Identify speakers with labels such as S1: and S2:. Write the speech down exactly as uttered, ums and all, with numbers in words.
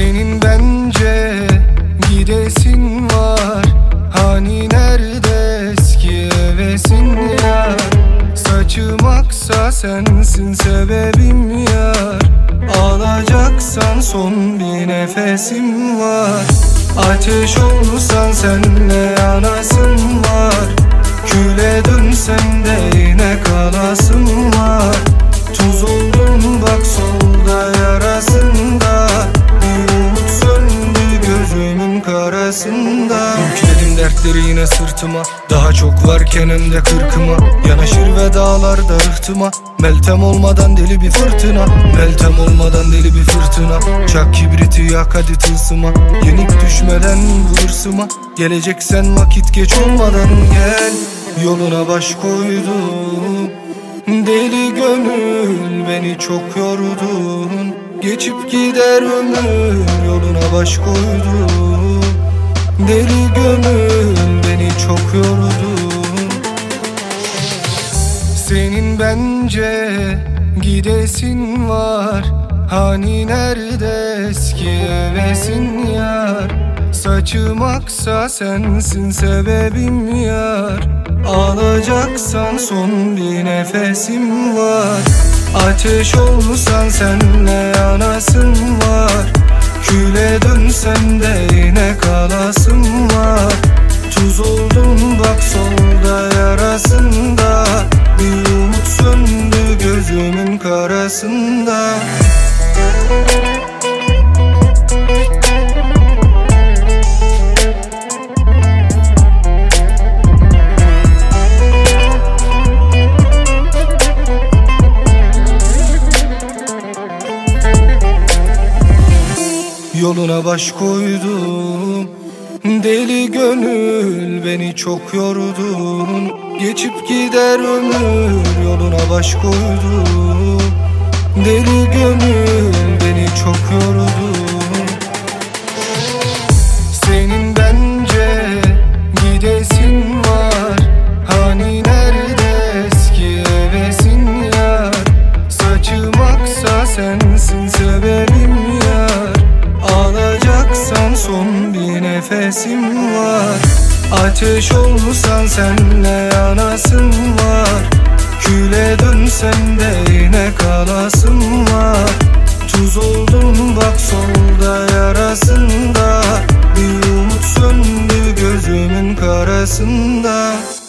S1: Senin bence gidesin var. Hani nerede eski hevesin ya? Saçım aksa sensin sebebim yar. Alacaksan son bir nefesim var. Ateş olsan senle yanasın var. Küle dönsen de yine kalasın var. Tuz oldum bak solda yarasında. Bir umut söndü gözümün karasında. Yükledim dertleri yine sırtıma. Daha çok varken hem de kırkıma. Yanaşır ve dağlarda rıhtıma. Meltem olmadan deli bir fırtına. Meltem olmadan deli bir fırtına. Çak kibriti yak hadi tılsıma. Yenik düşmeden vırsıma. Geleceksen vakit geç olmadan gel. Yoluna baş koydum. Deli gönül beni çok yordun. Geçip gider ömür yoluna baş koydum. Deli gönül beni çok yordun. Senin bence gidesin var. Hani nerede eski hevesin yar? Saçım aksa sensin sebebim yar. Alacaksan son bir nefesim var. Ateş olsan senle yanasın var. Küle dönsen de yine kalasın var. Tuz oldum bak solda yarasında. Bir umut söndü gözümün karasında. Yoluna baş koydum. Deli gönül beni çok yordun. Geçip gider ömür yoluna baş koydum. Deli gönül beni çok yordun. Senin bence gidesin var. Hani nerede eski hevesin yar? Saçım aksa sensin sebebim yar. Alacaksan son bir nefesim var. Ateş olsan senle yanasın var. Küle dönsen de yine kalasın var. Tuz oldum bak solda yarasında. Bir umut söndü gözümün karasında.